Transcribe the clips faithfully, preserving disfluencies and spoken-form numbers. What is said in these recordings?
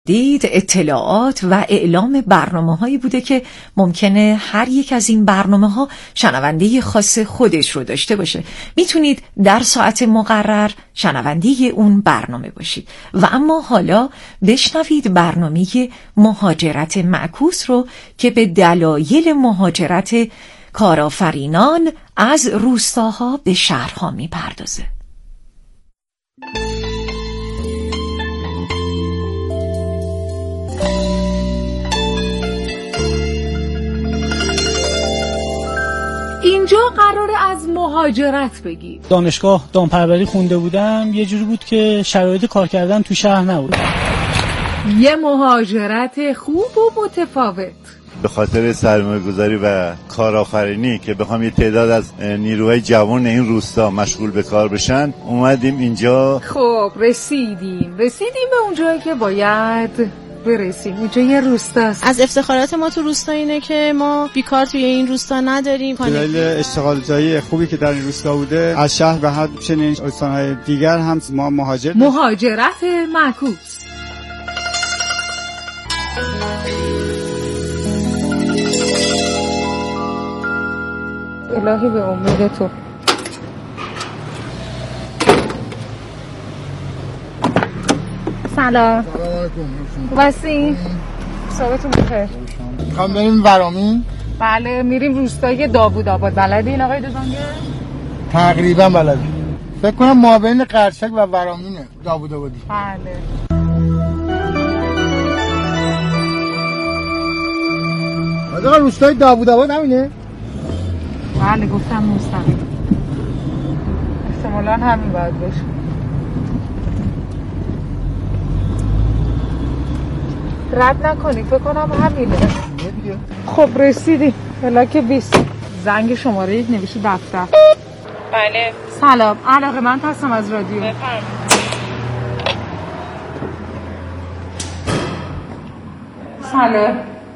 دید اطلاعات و اعلام برنامه‌هایی بوده که ممکنه هر یک از این برنامه‌ها شنونده خاص خودش رو داشته باشه. میتونید در ساعت مقرر شنونده اون برنامه باشید. و اما حالا بشنوید برنامه مهاجرت معکوس رو که به دلایل مهاجرت کارآفرینان از روستاها به شهرها میپردازه. اینجا قراره از مهاجرت بگی. دانشگاه دامپروری خونده بودم، یه جوری بود که شرایط کار کردن تو شهر نبود. یه مهاجرت خوب و متفاوت. به خاطر سرمایه‌گذاری و کارآفرینی که بخوام یه تعداد از نیروهای جوان این روستا مشغول به کار بشن اومدیم اینجا. خب رسیدیم رسیدیم به اونجایی که باید برسیم. اینجا یه روستاست. از افتخارات ما تو روستا اینه که ما بیکار توی این روستا نداریم. دلیل اشتغال جایی خوبی که در این روستا بوده، از شهر به همچنین استان‌های دیگر هم ما مهاجر مهاجرت معکوس. الهی به امید تو. سلام. سلام علیکم. واسین صحبتون بخیر. میخوام بریم ورامین. بله میریم روستای داوود آباد. بلدین آقای دوزانگر؟ تقریبا بلدیم. فکر کنم مابین قرچک و ورامینه داوود آبادی. بله. آقا روستای داوود آباد همینه؟ بله گفتم مستقیم. احتمالاً همین باید باشه. رد نکنی فکر کنم همینه. خب رسیدی ملاک بیست. زنگ شماره یک نوشته دفتر. بله سلام علاقه من هستم از رادیو. بفرمایید. سلام.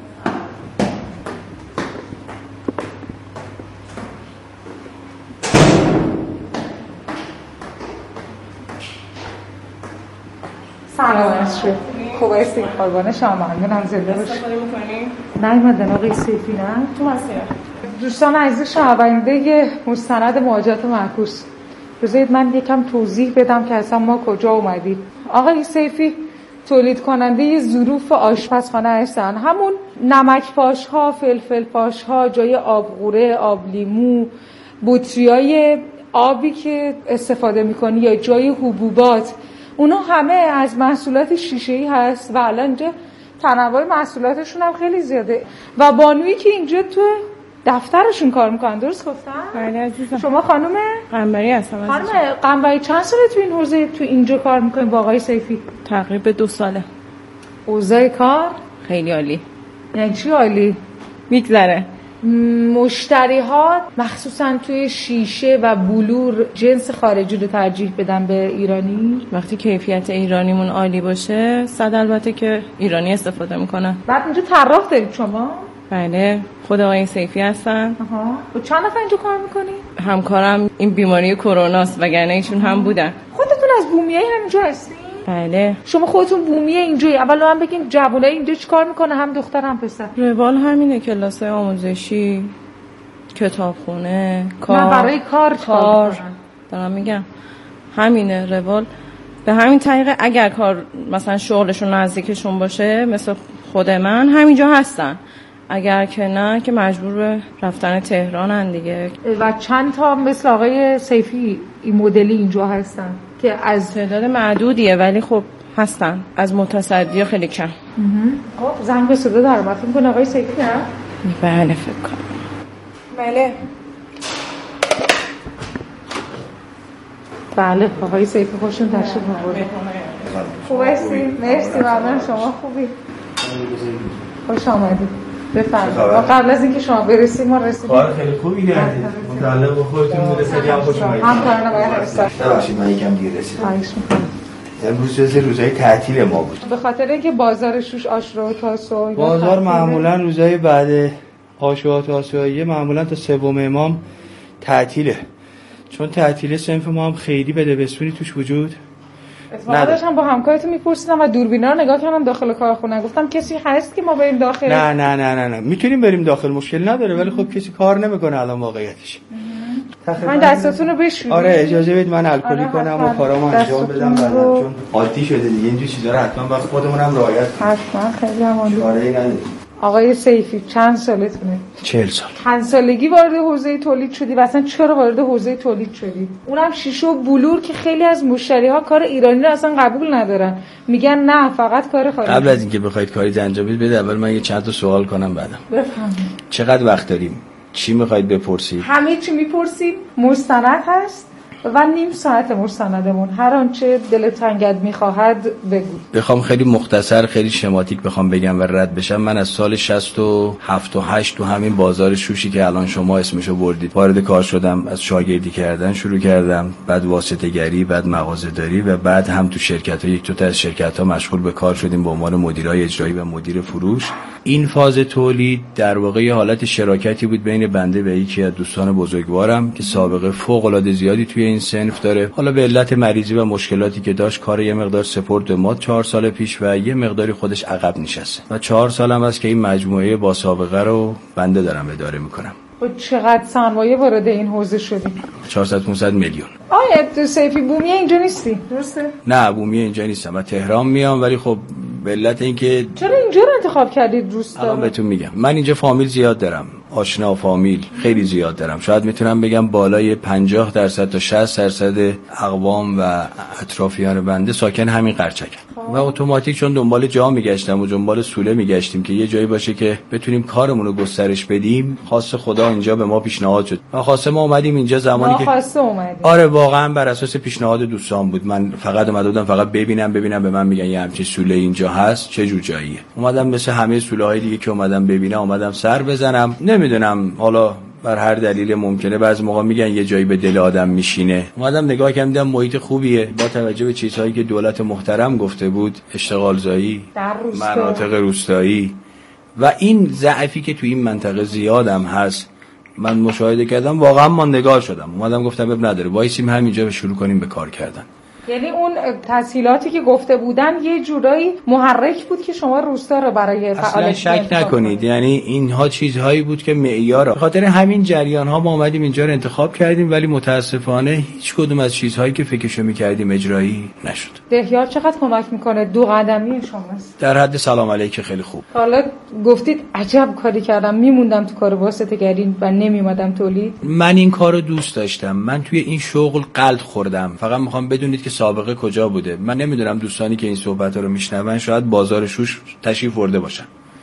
سلام علیکم. خوب هستی؟ قربان شما ممنونم. زنده باشی. استفاده می‌کنی؟ نیومدن آقای سیفی نه؟ تو مسیر. دوستان عزیز شنونده مستند مهاجرت معکوس، بذارید من یکم توضیح بدم که اصلا ما کجا اومدیم. آقای سیفی تولید کننده ظروف آشپزخانه هستن، همون نمک پاش ها، فلفل پاش ها، جای آبغوره، آب لیمو، بطریای آبی که استفاده میکنی یا جای حبوبات، اونا همه از محصولات شیشه‌ای هست و الان اینجا تنوع محصولاتشون هم خیلی زیاده. و بانویی که اینجا تو دفترشون کار میکنن، درست گفتم؟ بله عزیزم. شما خانم قنبری هستم. خانم قنبری چند ساله تو این حوزه تو اینجا کار میکنین با آقای سیفی؟ تقریبا دو ساله. اوضاع کار خیلی عالی. یعنی چی عالی؟ میگذره. مشتری ها مخصوصا توی شیشه و بلور جنس خارجی رو ترجیح بدن به ایرانی؟ وقتی کیفیت ایرانیمون عالی باشه صد البته که ایرانی استفاده میکنن. بعد اینجا طراح دارید شما؟ بله خود آقای سیفی هستن. آها. و چند نفر اینجا کار میکنی؟ همکارم این بیماری کروناست وگرنه ایشون هم بودن. خودتون از بومیه همینجا هستین؟ بله. شما خودتون بومیه اینجایی؟ اولا من بگین جوانای اینجا چیکار میکنه، هم دختر هم پسر؟ روال همینه، کلاسای آموزشی، کتابخونه، کار. نه برای کار کار دارم میگم همینه روال. به همین طریقه اگر کار مثلا شغلشون نزدیکشون باشه مثل خود من همینجا هستن، اگر که نه که مجبور به رفتن تهرانن دیگه. و چند تا مثل آقای سیفی این مدلی اینجا هستن که از تعداد معدودیه ولی خب هستن، از متصدی خیلی کم. خب زنگ به صدا دارم، فکر کنم آقای سیفی نه؟ بله فکر کنم. بله بله آقای سیفی خوشون تشریف آورده. خوب هستی؟ مرسی ممنون. شما خوبی؟ خوش آمدید. بفرمایید. ما قبل از اینکه شما برسید ما رسیدیم. کار خیلی خوبی کردید. متعلق به خودتون برسید هم خوش اومدید. هم کارنا باید هستن. ببخشید من یکم دیر رسیدم. خواهش می‌کنم. امروز جز روزهای تعطیل ما بود. به خاطر اینکه بازار شوش آشرا و تاسو بازار معمولا روزهای بعد آشورا و تاسوعیه معمولا تا سوم امام تعطیله. چون تعطیل صنف ما هم خیلی بده بسونی توش وجود اتفاقا داشتم با همکارتون میپرسیدم و دوربینا رو نگاه کردم داخل کارخونه، گفتم کسی هست که ما بریم داخل؟ نه نه نه نه نه میتونیم بریم داخل، مشکل نداره، ولی خب کسی کار نمیکنه الان واقعیتش. من دستاتون رو بشورید. آره اجازه بدید من الکلی آره کنم و کارامو انجام بدم بعد، چون عادی شده دیگه اینجوری چیزا رو حتما با خودمونم رعایت کنیم. حتما خیلی عالی. آره آقای سیفی چند سالتونه؟ چهل سال. چند سالگی وارد حوزه تولید شدی و اصلا چرا وارد حوزه تولید شدی؟ اونم شیشه و بلور که خیلی از مشتری‌ها کار ایرانی رو اصلا قبول ندارن، میگن نه فقط کار خارجی. قبل از اینکه بخواید کاری انجام بدید اول من یه چند تا سوال کنم بعدم. بفهمید. چقدر وقت داریم؟ چی میخواید بپرسید؟ همه چی میپرسیم. مستند هست و نیم ساعت مستندمون، هر آنچه دل تنگت میخواهد بگو. بخوام خیلی مختصر خیلی شماتیک بخوام بگم و رد بشم، من از سال شصت و هفت و هشت تو همین بازار شوشی که الان شما اسمشو بردید وارد کار شدم. از شاگردی کردن شروع کردم، بعد واسطه گری، بعد مغازه‌داری و بعد هم تو شرکت‌ها یک دو تا از شرکت‌ها مشغول به کار شدیم به عنوان مدیرای اجرایی و مدیر فروش. این فاز تولید در واقع یه حالت شراکتی بود بین بنده و یکی از دوستان بزرگوارم که سابقه فوق‌العاده زیادی توی این صنف داره. حالا به علت مریضی و مشکلاتی که داشت کار یه مقدار سپورت ما چهار سال پیش و یه مقداری خودش عقب نشسته و چهار سالم است که این مجموعه با سابقه رو بنده دارم اداره میکنم. و چقدر سرمایه وارد این حوزه شدی؟ چهارصد پانصد میلیون. آیا سیفی بومی اینجا نیستی؟ درسته؟ نه بومی اینجا نیستم، من تهران میام، ولی خب به علت اینکه چرا اینجا رو انتخاب کردید روستا؟ الان بهتون میگم. من اینجا فامیل زیاد دارم، آشنا فامیل خیلی زیاد دارم، شاید میتونم بگم بالای پنجاه درصد تا شصت درصد اقوام و اطرافیان بنده ساکن همین قرچکن و اتوماتیک چون دنبال جا میگشتم و دنبال سوله میگشتیم که یه جایی باشه که بتونیم کارمون رو گسترش بدیم، خاص خدا اینجا به ما پیشنهاد شد و خاصه ما اومدیم اینجا زمانی که خاصه اومدیم. آره واقعا بر اساس پیشنهاد دوستان بود. من فقط اومده بودم فقط ببینم ببینم به من میگن یه همچین سوله اینجا هست چه جور جاییه. اومدم مثل همه سوله های دیگه که اومدم ببینم اومدم سر بزنم. نمیدونم حالا بر هر دلیل ممکنه بعضی موقع میگن یه جایی به دل آدم میشینه. اومدم نگاه کردم دیدم محیط خوبیه با توجه به چیزهایی که دولت محترم گفته بود، اشتغال زایی، مناطق روستایی و این ضعفی که تو این منطقه زیادم هست من مشاهده کردم، واقعا ماندگار شدم. اومدم گفتم اب نداره وایسیم همینجا و شروع کنیم به کار کردن. یعنی اون تسهیلاتی که گفته بودن یه جورایی محرک بود که شما روستا رو برای فعالیت اصلا شک نکنید، یعنی اینها چیزهایی بود که معیار به خاطر همین جریان ها ما اومدیم اینجا رو انتخاب کردیم، ولی متاسفانه هیچ کدوم از چیزهایی که فکرشو می‌کردیم اجرایی نشد. دهیار چقدر کمک میکنه؟ دو قدمی شماست. در حد سلام علیک خیلی خوب. حالا گفتید عجب کاری کردم، میموندم تو کار واسطه گری و نمیومدم تولید. من این کارو دوست داشتم، من توی این شغل قلط خوردم. فقط میخوام بدونید که سابقه کجا بوده. من نمیدونم دوستانی که این صحبت‌ها رو میشنون شاید بازار شوش تشریف برده باشن.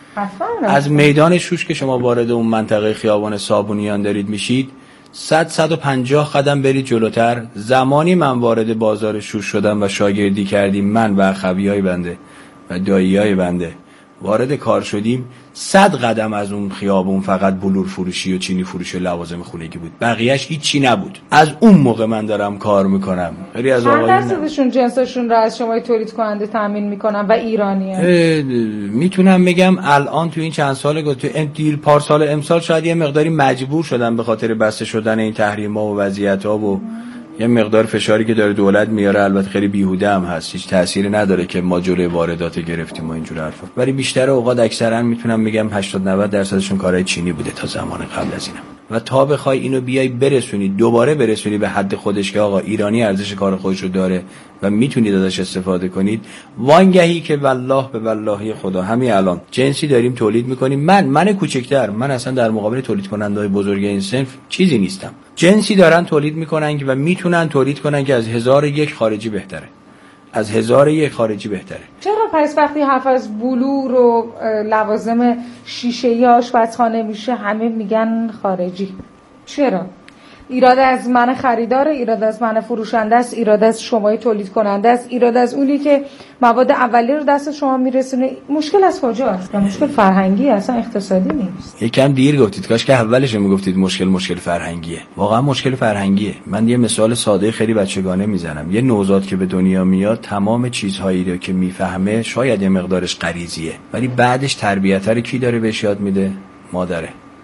از میدان شوش که شما وارد اون منطقه خیابان صابونیان دارید میشید صد صد و پنجاه قدم برید جلوتر، زمانی من وارد بازار شوش شدم و شاگردی کردیم، من و اخویای بنده و داییای بنده وارد کار شدیم، صد قدم از اون خیابون فقط بلور فروشی و چینی فروشی و لوازم خونگی بود، بقیهش هیچی نبود. از اون موقع من دارم کار میکنم. خیلی از آقایون چند درصدشون جنساشون رو از شما تولید کننده تامین میکنن و ایرانیه؟ میتونم بگم الان تو این چند سال گذشته تو امتیل پارسال امسال شاید یه مقداری مجبور شدم به خاطر بسته شدن این تحریم‌ها و وضعیت‌ها و یه مقدار فشاری که داره دولت میاره، البته خیلی بیهوده هم هست، هیچ تأثیری نداره که ما جلوی واردات گرفتیم و اینجور حرفا، ولی بیشتر اوقات اکثرا میتونم بگم هشتاد نود درصدشون کارهای چینی بوده تا زمان قبل از اینم. و تا بخوای اینو بیای برسونی دوباره برسونی به حد خودش که آقا ایرانی ارزش کار خودش رو داره و میتونید ازش استفاده کنید، وانگهی که والله به والله خدا همین الان جنسی داریم تولید میکنیم. من من کوچکتر، من اصلا در مقابل تولید کننده‌های بزرگ این صنف چیزی نیستم. جنسی دارن تولید میکنن و میتونن تولید کنن که از هزار یک خارجی بهتره، از هزار یک خارجی بهتره. چرا پس وقتی حرف از بلور و لوازم شیشه‌ای آشپزخانه میشه همه میگن خارجی؟ چرا؟ ایراد از من خریدار، ایراد از من فروشنده است، ایراد از شما تولید کننده است، ایراد از اونی که مواد اولیه رو دست شما میرسونه. مشکل از کجاست؟ مشکل فرهنگی اصلا اقتصادی نیست. یکم دیر گفتید، کاش که اولش میگفتید مشکل مشکل فرهنگیه. واقعا مشکل فرهنگیه. من یه مثال ساده خیلی بچگانه میزنم. یه نوزاد که به دنیا میاد تمام چیزهایی رو که میفهمه شاید یه مقدارش غریزیه، ولی بعدش تربیت رو کی داره بهش یاد میده؟ مادره.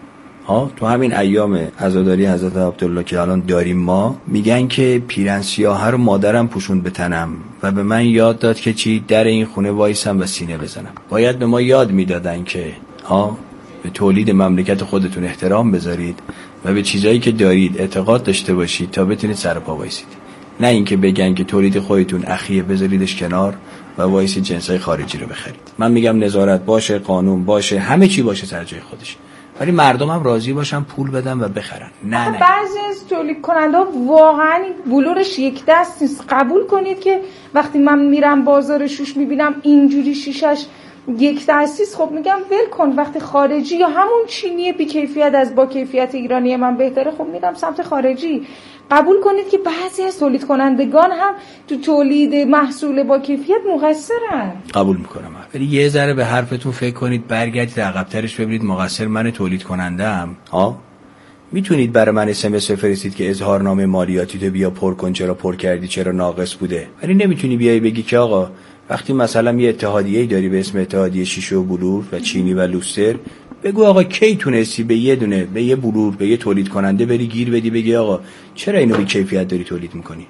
ها تو همین ایام عزاداری حضرت عبدالله که الان داریم ما، میگن که پیرن سیاه رو مادرم پوشوند به تنم و به من یاد داد که چی در این خونه وایسم و سینه بزنم. باید به ما یاد میدادن که ها به تولید مملکت خودتون احترام بذارید و به چیزایی که دارید اعتقاد داشته باشید تا بتونید سر پا وایسید، نه اینکه بگن که تولید خودتون اخیه بذاریدش کنار و وایسید جنسای خارجی رو بخرید. من میگم نظارت باشه، قانون باشه، همه چی باشه سر جای خودش، ولی مردم هم راضی باشن پول بدن و بخرن. نه نه بعضی از تولید کننده واقعا بلورش یک دست نیست. قبول کنید که وقتی من میرم بازار شوش میبینم اینجوری شیشش یک دستیست، خب میگم ول کن. وقتی خارجی یا همون چینی بی کیفیت از با کیفیت ایرانی من بهتره، خب میرم سمت خارجی. قبول کنید که بعضی از تولید کنندگان هم تو تولید محصول با کیفیت مقصرن. قبول میکنم، ولی یه ذره به حرفتون فکر کنید، برگردید عقب‌ترش ببینید مقصر من تولید کننده ام. ها میتونید برای من اس ام اس بفرستید که اظهارنامه مالیاتی تو بیا پر کن، چرا پر کردی، چرا ناقص بوده، ولی نمیتونی بیای بگی که آقا وقتی مثلا یه اتحادیه‌ای داری به اسم اتحادیه شیشه و بلور و چینی و لوستر، بگو آقا کی تونستی به یه دونه به یه بلور به یه تولید کننده بری گیر بدی بگی آقا چرا اینو بی کیفیت داری تولید میکنی؟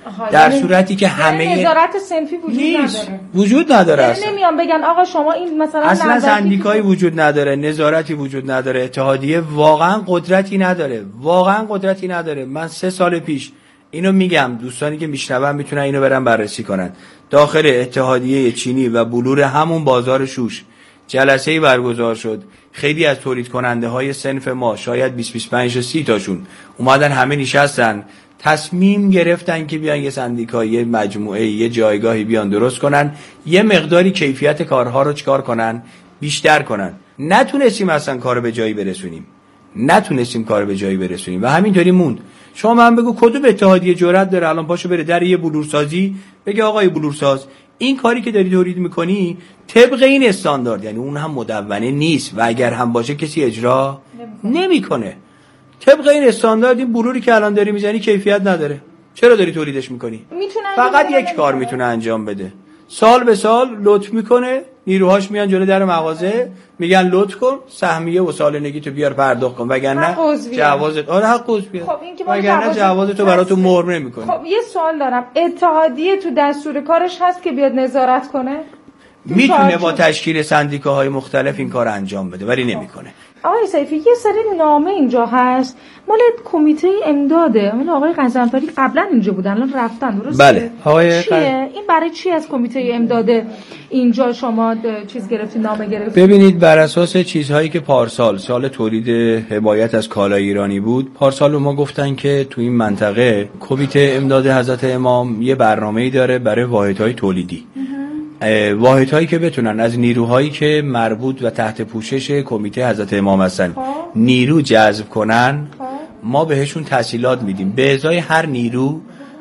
در صورتی که همه نظارت صنفی وجود نیست. نداره. وجود نداره اصلا. نمیان بگن آقا شما این مثلا اصلا سندیکایی وجود نداره، نظارتی وجود نداره، اتحادیه واقعا قدرتی نداره، واقعا قدرتی نداره. من سه سال پیش اینو میگم، دوستانی که میشنون میتونن اینو برن بررسی کنن. داخل اتحادیه چینی و بلور همون بازار شوش جلسه‌ای برگزار شد. خیلی از تولید کننده های صنف ما، شاید بیست بیست و پنج تا سی تاشون اومدن، همه نشستن، تصمیم گرفتن که بیان یه سندیکایی، یه مجموعه، یه جایگاهی بیان درست کنن، یه مقداری کیفیت کارها رو چکار کنن، بیشتر کنن. نتونستیم اصلا کارو به جایی برسونیم، نتونستیم کارو به جایی برسونیم و همینطوری موند. شما من بگو کدوم اتحادیه جرأت داره الان پاشو بره در یه بلورسازی بگه آقای بلورساز این کاری که داری تولید میکنی طبق این استاندارد، یعنی اون هم مدونه نیست و اگر هم باشه کسی اجرا نمیکنه. طبق این استاندارد این بلوری که الان داری میزنی کیفیت نداره، چرا داری تولیدش میکنی؟ فقط یک کار میتونه انجام بده، سال به سال لطف میکنه، نیروهاش میان جلوی در مغازه میگن لطف کن سهمیه و سالنگی تو بیار پرداخت کن، وگرنه جوازت آره حق عضو بیار، خب این که وگرنه جوازتو براتو مهر نمیکنه. خب یه سوال دارم، اتحادیه تو دستور کارش هست که بیاد نظارت کنه؟ میتونه با تشکیل سندیکاهای مختلف این کار انجام بده ولی نمیکنه. آقای سیفی یه سری نامه اینجا هست مال کمیته امداده، مال آقای قزنفری قبلا اینجا بودن الان رفتن، درسته؟ بله. آقای چیه؟ این برای چی از کمیته امداده اینجا شما چیز گرفتید، نامه گرفتید؟ ببینید بر اساس چیزهایی که پارسال سال تولید حمایت از کالای ایرانی بود، پارسال ما گفتن که تو این منطقه کمیته امداد حضرت امام یه برنامه‌ای داره برای واحدهای تولیدی، واحدهایی که بتونن از نیروهایی که مربوط و تحت پوشش کمیته حضرت امام هستن نیرو جذب کنن. ما بهشون تسهیلات میدیم، به ازای هر نیرو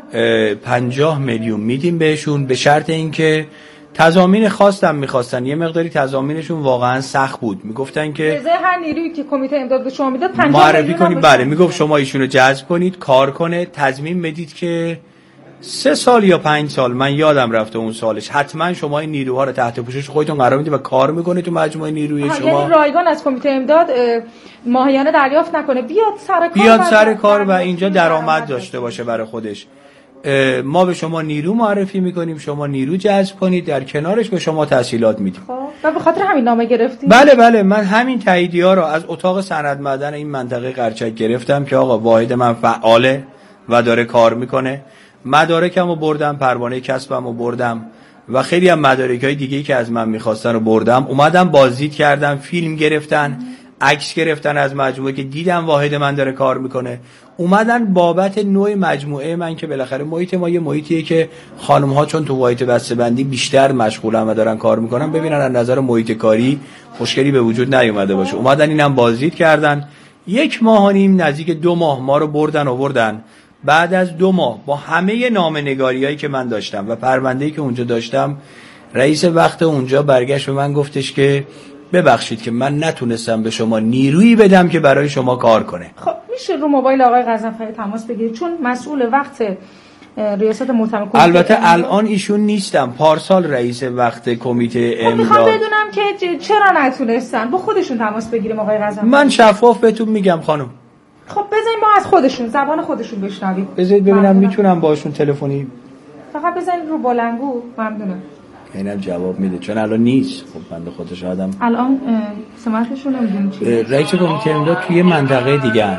پنجاه میلیون میدیم بهشون، به شرط اینکه تضامین خواستم میخواستن، یه مقداری تضامینشون واقعا سخت بود، میگفتن که به ازای هر نیرویی که کمیته امداد به شما میداد پنجاه معرفی کنید. بله میگفت شما ایشونو جذب کنید کار کنه، تضمین بدید که سه سال یا پنج سال، من یادم رفته اون سالش، حتما شما این نیروها رو تحت پوشش خودتون قرار میدید و کار میکنه تو مجموعه نیروی شما. یعنی رایگان از کمیته امداد ماهیانه دریافت نکنه، بیاد سر کار، بیاد سر کار و اینجا درآمد داشته باشه برای خودش. ما به شما نیرو معرفی میکنیم، شما نیرو جذب کنید، در کنارش به شما تسهیلات میدیم. خب و به خاطر همین نامه گرفتید؟ بله بله، من همین تاییدیه ها رو از اتاق سند معدن این منطقه قرچک گرفتم که آقا واحد من فعاله و داره کار میکنه. مدارکمو بردم، پروانه کسبمو بردم و خیلی هم مدارکای دیگه‌ای که از من می‌خواستن رو بردم، اومدم بازدید کردم، فیلم گرفتن، عکس گرفتن از مجموعه که دیدم واحد من داره کار میکنه، اومدن بابت نوع مجموعه من که بالاخره محیط ما یه محیطیه که خانم‌ها چون تو واحد بسته‌بندی بیشتر مشغولن و دارن کار میکنن، ببینن از نظر محیط کاری مشکلی به وجود نیومده باشه. اومدن اینم بازدید کردن، یک ماه و نیم نزدیک دو ماه ما رو بردن آوردن. بعد از دو ماه با همه نامه‌نگاریایی که من داشتم و پرونده‌ای که اونجا داشتم، رئیس وقت اونجا برگشت به من گفتش که ببخشید که من نتونستم به شما نیرویی بدم که برای شما کار کنه. خب میشه رو موبایل آقای قزنفری تماس بگیرید، چون مسئول وقت ریاست محترم کمیته البته امداد. الان ایشون نیستم، پارسال رئیس وقت کمیته خب میخوام امداد. بدونم که چرا نتونستن با خودشون تماس بگیریم آقای غزنفری. من شفاف بهتون میگم خانم. خب بذاریم ما از خودشون زبان خودشون بشنویم. بذارید ببینم میتونم باشون تلفنی. فقط بزنید رو بلنگو. ممنونم. اینم جواب میده چون الان نیست. خب بنده خودش آدم الان سمتشون نمیدونیم چیه. رئیس کمیته امداد توی منطقه دیگه ان.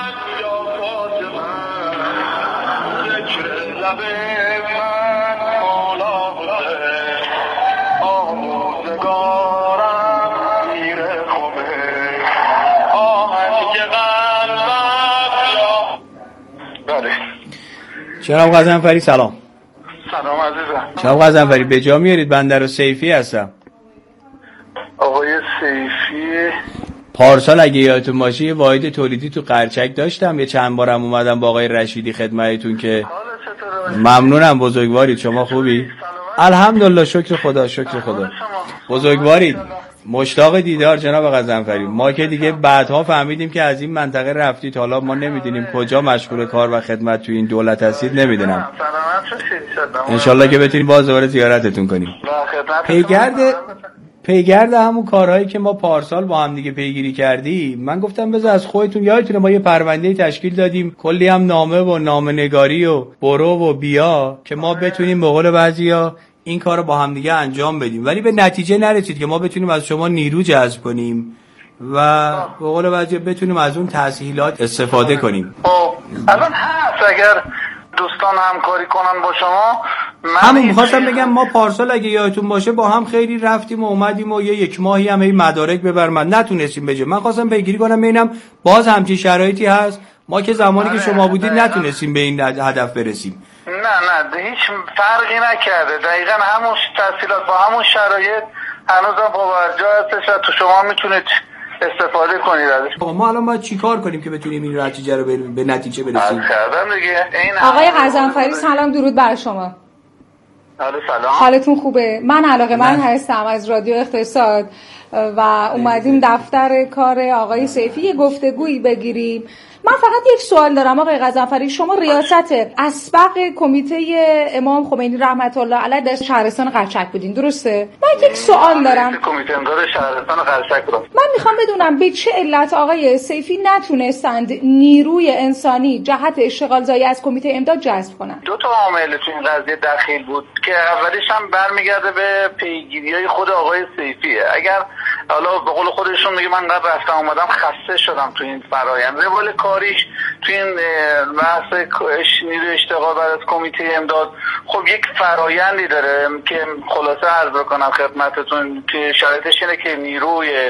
جناب غزنفری سلام. سلام عزیزم. جناب غزنفری به جا میارید؟ بنده رو سیفی هستم. آقای سیفی پارسال اگه یادتون باشه یه واحد تولیدی تو قرچک داشتم، یه چند بارم اومدم با آقای رشیدی خدمتتون که ممنونم. بزرگوارید. شما خوبی؟ الحمدلله شکر خدا شکر خدا. بزرگوارید. مشتاق دیدار جناب غزنفری. ما که دیگه بعدها فهمیدیم که از این منطقه رفتید، حالا ما نمیدونیم کجا مشغول کار و خدمت تو این دولت هستید نمیدونم. انشالله که بتونیم باز دوباره زیارتتون کنیم. پیگرد پیگرد همون کارهایی که ما پارسال با هم دیگه پیگیری کردیم، من گفتم بذار از خودتون یادتونه ما یه پرونده تشکیل دادیم، کلی هم نامه و نامه‌نگاری و برو و بیا که ما بتونیم به قول بعضیا این کارو با هم دیگه انجام بدیم، ولی به نتیجه نرسید که ما بتونیم از شما نیرو جذب کنیم و به قول بعضیا بتونیم از اون تسهیلات استفاده کنیم. خب الان هست اگر دوستان همکاری کنن با شما. همون میخواستم بگم ما پارسال اگه یادتون باشه با هم خیلی رفتیم و اومدیم و یه یک ماهی هم هی مدارک ببر من نتونستیم بجه. من خواستم پیگیری کنم ببینم باز همچین شرایطی هست. ما که زمانی که شما بودید نتونستیم به این هدف برسیم. نه نه هیچ فرقی نکرده، دقیقا همون تحصیلات با همون شرایط هنوزم پابرجا هستش و تو شما میتونید استفاده کنید ازش. ما الان باید چیکار کنیم که بتونیم این نتیجه رو به نتیجه برسیم؟ آقای غزنفری سلام، درود بر شما. سلام. حالتون خوبه؟ من علاقه من هستم از رادیو اقتصاد و اومدیم دفتر کار آقای سیفی یه گفتگویی بگیریم. من فقط یک سوال دارم آقای غزنفری، شما ریاست اسبق کمیته امام خمینی رحمت الله علیه در شهرستان قرچک بودین، درسته؟ من یک سوال دارم. کمیته امداد شهرستان قرچک رو من میخوام بدونم به چه علت آقای سیفی نتونستند نیروی انسانی جهت اشتغال زایی از کمیته امداد جذب کنن؟ دو تا عامل تو این قضیه دخیل بود که اولیش هم برمیگرده به پیگیری‌های خود آقای سیفیه. اگر حالا به قول خودشون میگه من قبل رفتم اومدم خسته شدم تو این فرآیند، روال کاریش تو این بحث نیروی اشتغال بعد از کمیته امداد خب یک فرآیندی داره که خلاصه عرض بکنم خدمتتون که شرایطش اینه که نیروی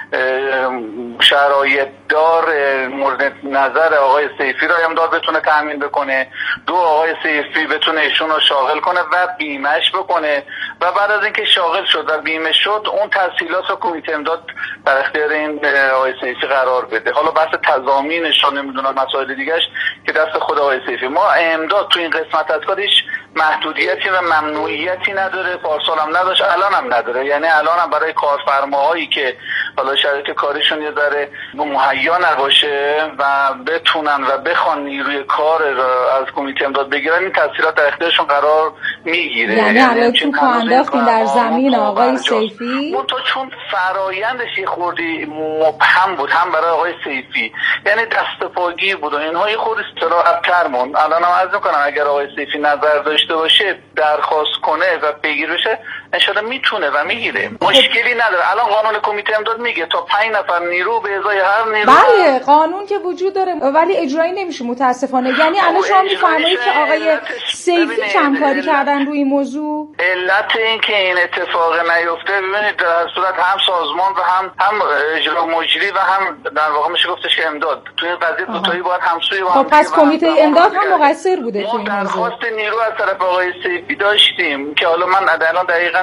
شرایط دار مورد نظر آقای سیفی را امداد بتونه تامین بکنه، دو آقای سیفی بتونه ایشون رو شاغل کنه و بیمهش بکنه و بعد از اینکه شاغل شد و بیمه شد اون تسهیلات رو کمیته امداد در اختیار این آقای سیفی قرار بده. حالا بحث تضامینش رو نمیدونم مسائل دیگهش که دست خود آقای سیفی. ما امداد تو این قسمت از کارش محدودیتی و ممنوعیتی نداره، پارسال هم نداشت، الان هم نداره. یعنی الان هم برای کارفرماهایی که حالا شرایط کاریشون یه ذره مهیا نباشه و بتونن و بخوان نیروی کار از کمیته امداد بگیرن این تسهیلات در اختیارشون قرار میگیره. یعنی الان تو پا انداختین در زمین آقای سیفی؟ اون تو چون فرایندش یه خوردی مبهم بود هم برای آقای سیفی، یعنی دست پاگیر بود و اینها یه خورده صراحت‌تر موند. الان هم عرض می‌کنم اگر آقای سیفی نظر داشته باشه درخواست کنه و بگیر بشه انشالله میتونه و میگیره، مشکلی نداره. الان قانون کمیته امداد میگه تا پنج نفر نیرو به ازای هر نیرو. بله قانون که وجود داره ولی اجرایی نمیشه متاسفانه. یعنی الان شما میفرمایید که آقای سیفی کمکاری کردن روی این موضوع؟ علت این که این اتفاق نیفته ببینید در صورت هم سازمان و هم هم اجرا مجری و هم در واقع میشه گفتش که امداد تو این قضیه دو تایی باید همسوی با هم. خب پس کمیته امداد هم مقصر بوده تو این موضوع. درخواست نیرو از طرف آقای سیفی داشتیم که حالا من الان دقیقاً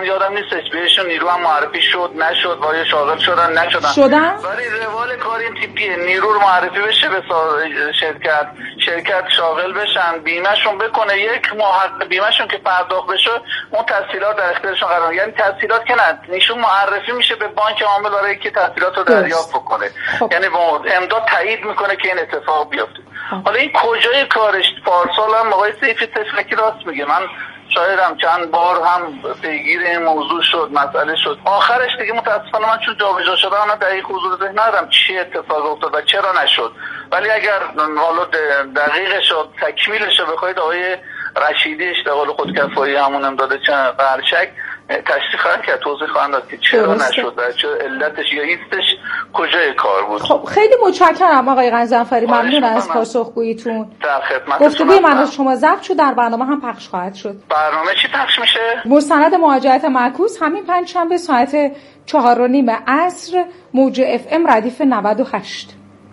من یادم نیستش بهشون نیرو هم معرفی شد نشد، وارد شاغل شدن نشدن شدن ولی روال کار این تیپیه، نیرو رو معرفی بشه به شرکت، شرکت شاغل بشن، بیمهشون بکنه، یک ماه بیمهشون که پرداخت بشه اون تسهیلات در اختیارشون قرار، یعنی تسهیلات که نه ایشون معرفی میشه به بانک عامل برای که تسهیلات رو دریافت بکنه. خب. یعنی امداد تایید میکنه که این اتفاق بیفته. حالا این کجای کارش؟ پارسال هم آقای سیفی تفلکی راست میگه، من شایدم چند بار هم پیگیر این موضوع شد، مسئله شد، آخرش دیگه متاسفانه من چون جابجا شدم من دقیق حضور ذهن ندارم چی اتفاق افتاد و چرا نشد، ولی اگر حالا دقیقش و تکمیلش رو بخواید آقای رشیدی اشتغال خودکفایی همون امداد قرچک تشریح خواهند کرد، توضیح خواهند داد که چرا نشد و چرا علتش یا ایستش کجای کار بود. خب خیلی متشکرم آقای غضنفری، ممنون از پاسخگوییتون. در خدمت گفتگوی من از شما ضبط شد، در برنامه هم پخش خواهد شد. برنامه چی پخش میشه؟ مستند مهاجرت معکوس همین پنجشنبه ساعت چهار و نیم عصر موج اف ام ردیف نود و هشت.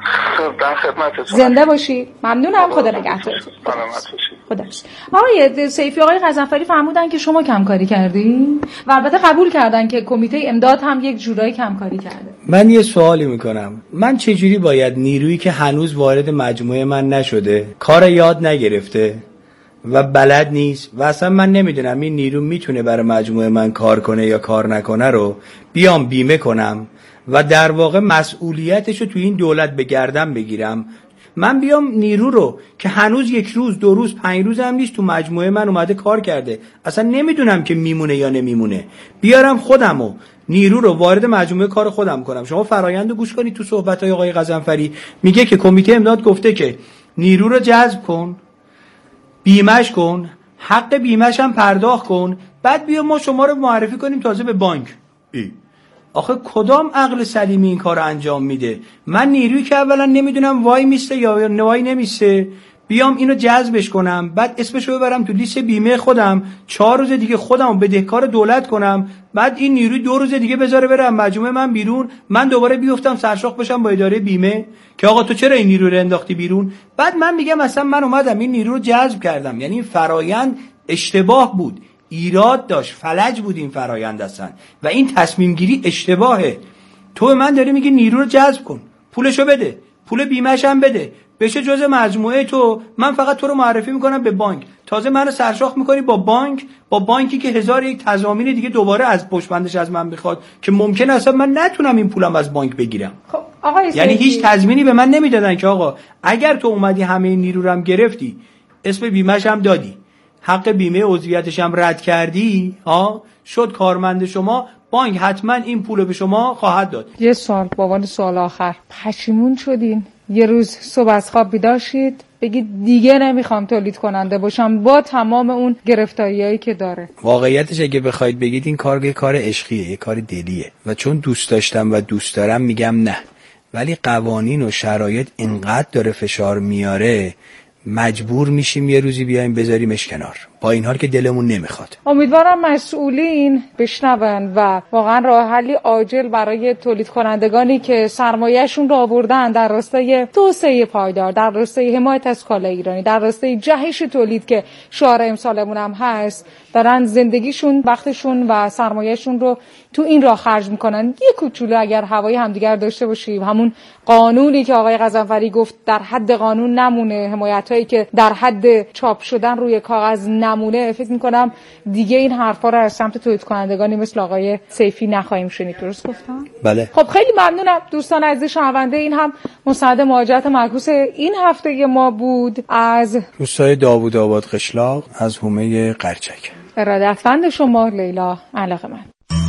در خدمتتون. زنده باشید. ممنونم. خدا نگهدارتون. سلامت باشید. خدا. آقای سیفی، آقای غضنفری فرمودن که شما کمکاری کردین و البته قبول کردن که کمیته امداد هم یک جورایی کمکاری کرده. من یه سوالی میکنم، من چجوری باید نیرویی که هنوز وارد مجموعه من نشده، کار یاد نگرفته و بلد نیست و اصلا من نمیدونم این نیرو میتونه برای مجموعه من کار کنه یا کار نکنه رو بیام بیمه کنم و در واقع مسئولیتشو تو این دولت به گردن بگیرم؟ من بیام نیرو رو که هنوز یک روز دو روز پنج روز هم نیست تو مجموعه من اومده کار کرده، اصلا نمیدونم که میمونه یا نمیمونه، بیارم خودمو نیرو رو وارد مجموعه کار خودم کنم؟ شما فرآیندو گوش کنید تو صحبت‌های آقای غضنفری، میگه که کمیته امداد گفته که نیرو رو جذب کن، بیمه‌اش کن، حق بیمه‌اش هم پرداخت کن، بعد بیا ما شما رو معرفی کنیم تازه به بانک. ای. آخه کدام عقل سلیمی این کار رو انجام میده؟ من نیرویی که اولا نمیدونم وای میسته یا نوای نمیسته بیام اینو جذبش کنم، بعد اسمشو ببرم تو لیست بیمه خودم، چهار روز دیگه خودمو بدهکار دولت کنم، بعد این نیروی دو روز دیگه بذاره برم مجموعه من بیرون، من دوباره بیفتم سرشاخ بشم با اداره بیمه که آقا تو چرا این نیرو رو انداختی بیرون؟ بعد من میگم مثلا من اومدم این نیرو رو جذب کردم، یعنی فرایند اشتباه بود، ایراد داشت، فلج بود این فرایند اصلا و این تصمیم گیری اشتباهه. تو به من داری میگی نیرو رو جذب کن، پولشو بده، پول بیمه‌ش هم بده، بشه جزء مجموعه تو، من فقط تو رو معرفی میکنم به بانک، تازه منو سرشاخ میکنی با بانک، با بانکی که هزار یک تضامین دیگه دوباره از پشت بندش از من میخواد که ممکنه اصلا من نتونم این پولم از بانک بگیرم. خب آقای یعنی هیچ تضمینی به من نمیدادن که آقا اگر تو اومدی همه این نیرو رو هم گرفتی، اسم بیمه‌ش هم دادی، حق بیمه عضویتش هم رد کردی، ها شد کارمند شما، بانک حتما این پول به شما خواهد داد. یه سوال بابان، سوال آخر، پشیمون شدین یه روز صبح از خواب بیدار شید بگید دیگه نمیخوام تولید کننده باشم با تمام اون گرفتاریایی که داره؟ واقعیتش اگه بخواید بگید این کار یه کار عشقیه، یه کار دلیه و چون دوست داشتم و دوست دارم میگم نه، ولی قوانین و شرایط اینقدر داره فشار میاره مجبور میشیم یه روزی بیایم بذاریمش کنار، با این حال که دلمون نمیخواد. امیدوارم مسئولین بشنون و واقعا راه حلی عاجل برای تولید کنندگانی که سرمایه‌شون رو آوردن در راستای توسعه پایدار، در راستای حمایت از کالای ایرانی، در راستای جهش تولید که شعار امسالمون هم هست، دارن زندگیشون، وقتشون و سرمایه‌شون رو تو این راه خرج میکنن. یه کوچولو اگر هوای همدیگر داشته باشیم، همون قانونی که آقای غضنفری گفت در حد قانون نمونه، حمایتایی که در حد چاپ شدن روی کاغذ نمونه، فکر میکنم دیگه این حرفا رو از سمت تولید کنندگانی مثل آقای سیفی نخواهیم شنید. درست گفتم؟ بله. خب خیلی ممنونم دوستان عزیز شنونده. این هم مستند مهاجرت معکوس این هفته ما بود از روستای داوود آباد قشلاق از حومه قرچک. ارادتمند شما لیلا علاقه‌مند.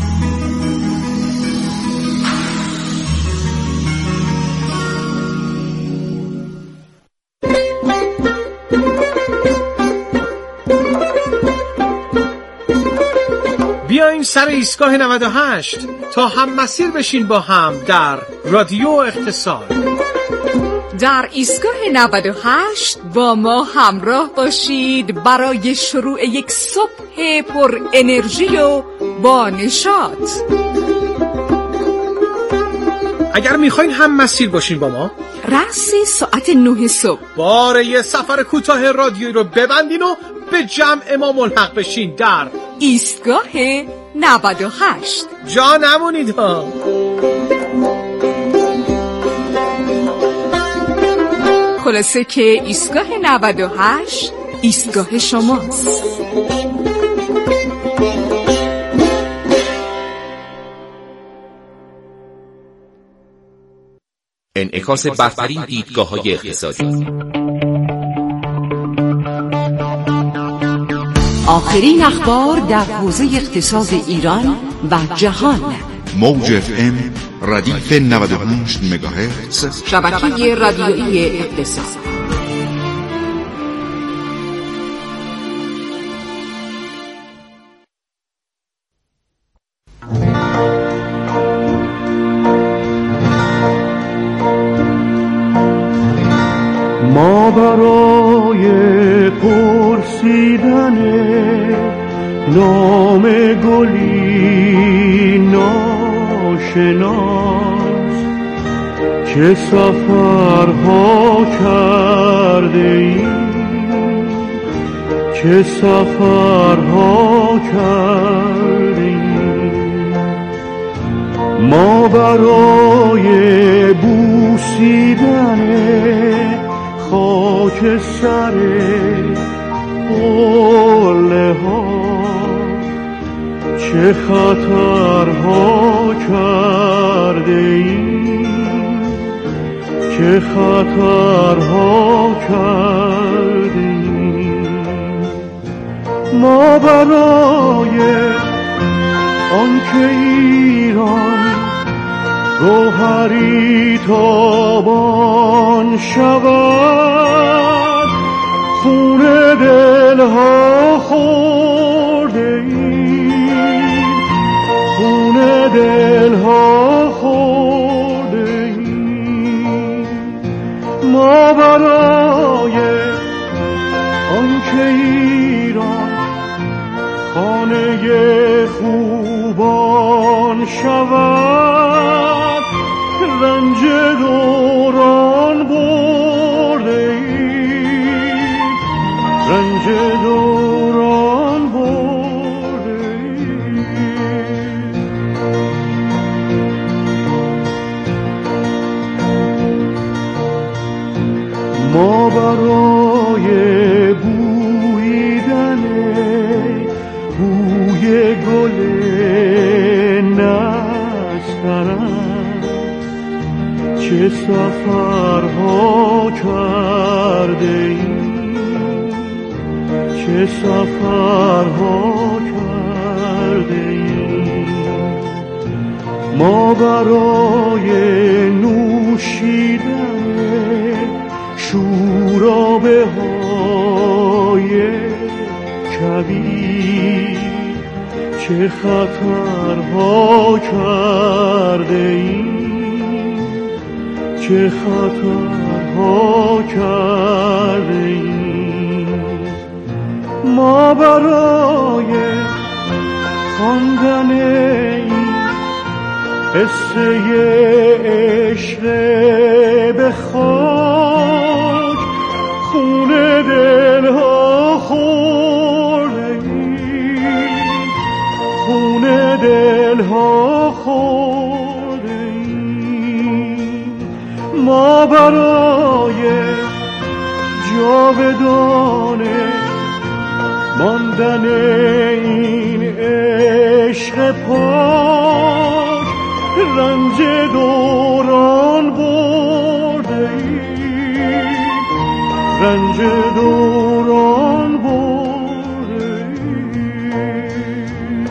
بیاین سر ایستگاه نود و هشت تا هم مسیر بشین با هم در رادیو اقتصاد. در ایستگاه نود و هشت با ما همراه باشید برای شروع یک صبح پر انرژی و با نشاط. اگر میخواین هم مسیر باشین با ما، رأس ساعت نه صبح باره یه سفر کوتاه رادیویی رو ببندین و به جمع ما ملحق بشین در ایستگاه نود و هشت. جا نمونید ها. خلاصه که ایستگاه نود و هشت ایستگاه شماست. انعکاس برترین دیدگاه‌های اقتصادی. آخرین اخبار در حوزه اقتصاد ایران و جهان. موج اف ام ردیف نود و هشت مگاهرتز، شبکه رادیویی اقتصاد. ما برای پرسیدن نام گلی ناشناس چه سفرها کرده ایم، چه سفرها کرده ایم. ما برای بوسیدن خاک سر قله ها چه خطرها کرده ایم، چه خطرها کرده ایم. ما برای آنکه ایران گوهری تابان شود خون دلها خورده ایم، خون دلها خورده ایم. ما برای آنکه ایران خانه خوبان شود رنج دوران برده ایم، رنج دوران برده ایم. ما برای بویدن بوی گل نسترن چه سفرها کرده ایم، چه سفرها کرده ایم. ما برای نوشیدن شورابه های کبیر چه خطرها کرده ایم، چه خطرها کرده ایم. ما برای خواندن این قصه عشق به خاک خون دلها خورده ایم، خون دلها خورده ایم. ما برای جاودانه ماندن این عشق پاک رنج دوران برده ایم، رنج دوران برده ایم.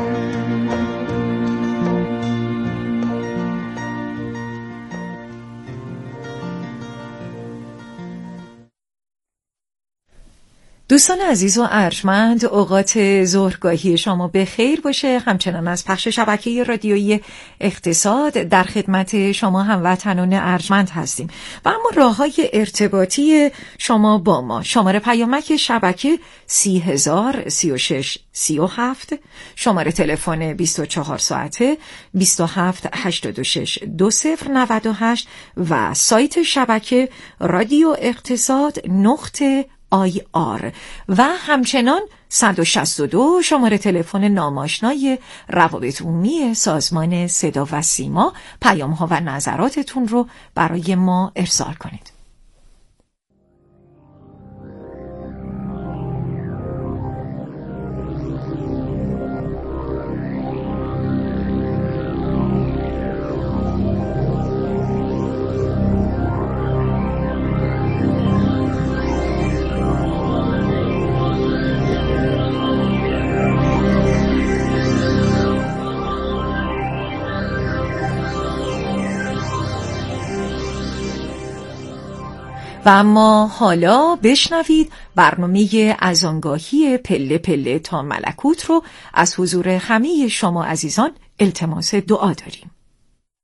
دوستان عزیز و ارجمند، اوقات ظهرگاهی شما به خیر باشه. همچنان از پخش شبکه رادیویی اقتصاد در خدمت شما هموطنان ارجمند هستیم و اما راه‌های ارتباطی شما با ما: شماره پیامک شبکه سی هزار سی و شش سی و هفت، شماره تلفن بیست و چهار ساعته بیست و هفت هشتاد و شش دو صفر نود و هشت و سایت شبکه رادیو اقتصاد نقطه آی آر و همچنان صد و شصت و دو شماره تلفن ناماشنای روابط عمومی سازمان صدا و سیما. پیام‌ها و نظراتتون رو برای ما ارسال کنید. و اما حالا بشنوید برنامه از آنگاهی پله پله تا ملکوت رو از حضور همه شما عزیزان التماس دعا داریم.